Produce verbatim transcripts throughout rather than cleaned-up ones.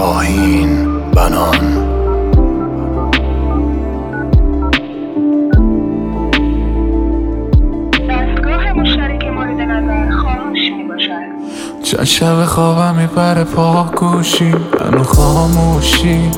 شاهین بنان. دستگاه مشترک مورد نظر خاموش می باشد. چند شب خوابم میپره پا گوشی منو خاموشی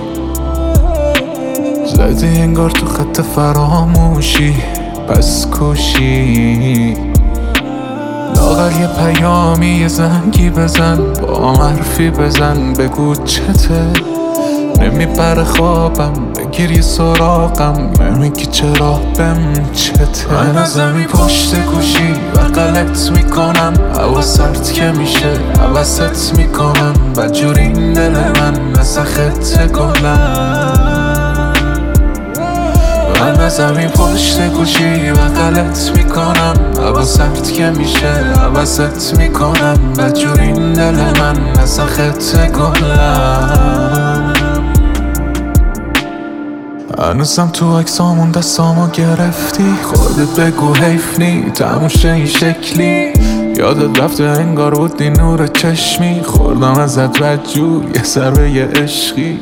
زدی انگار تو خط فراموشی پس کوشی لاغر یه پیامی یه زنگی بزن با حرفی بزن بگو چته نمیبره خوابم بگیر یه سراغم نمیگی چرا بهم چته من از زمین پشت گوشی و غلط میکنم هوا سرد که میشه حوست میکنم بدجور این دل من مثل خط گلم من از زمین پشت گوشی و غلط میکنم هوا سرد که میشه حوست میکنم بدجور این دل من مثل خط گلم هنوزم تو عکسامون دستامو گرفتی خودت بگو حیف نی تموشه این شکلی یادت رفته انگار بودی نور چشمی خوردم ازت بدجور یه ضربه یه عشقی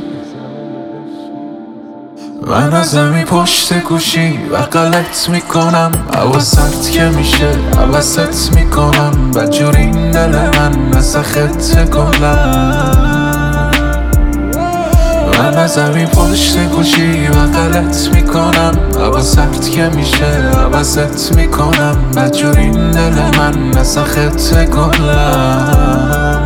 من از زمین پشت گوشی و غلط میکنم هوا سرد که میشه حوست میکنم بدجور این دل من مثل خط گلم من از زمین پشت گوشی و غلط میکنم هوا سرد که میشه حوست میکنم بدجور این دل من مثل خط گلم